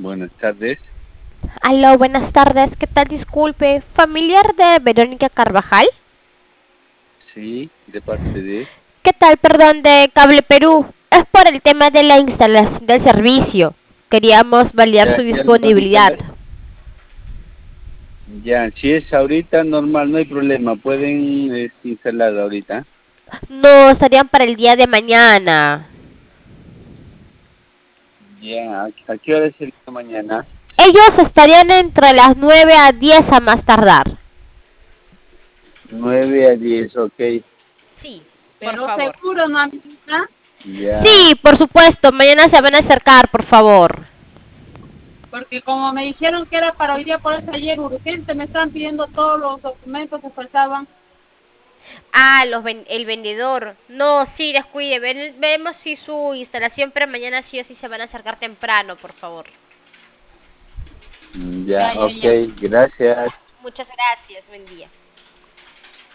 Buenas tardes. Aló, buenas tardes. ¿Qué tal? Disculpe, ¿familiar de Verónica Carvajal? Sí, de parte de... ¿Qué tal? Perdón, de Cable Perú. Es por el tema de la instalación del servicio. Queríamos validar Ya, su ya lo van a disponibilidad. instalar. Ya, si es ahorita, normal, no hay problema. Pueden instalar ahorita. No, estarían para el día de mañana. Ya, ¿a qué hora es el día de mañana? Ellos estarían entre las 9 a 10 a más tardar. 9 a 10, ok. Sí, por Pero favor. seguro, ¿no, amiguita? Ya, Sí, por supuesto. Mañana se van a acercar, por favor. Porque como me dijeron que era para hoy día, por eso ayer urgente me están pidiendo todos los documentos que faltaban. Ah, el vendedor. No, sí, descuide. Vemos si su instalación, pero mañana sí o sí se van a acercar temprano, por favor. ya, Ya, ya, ok, ya. gracias. Muchas gracias. Buen día.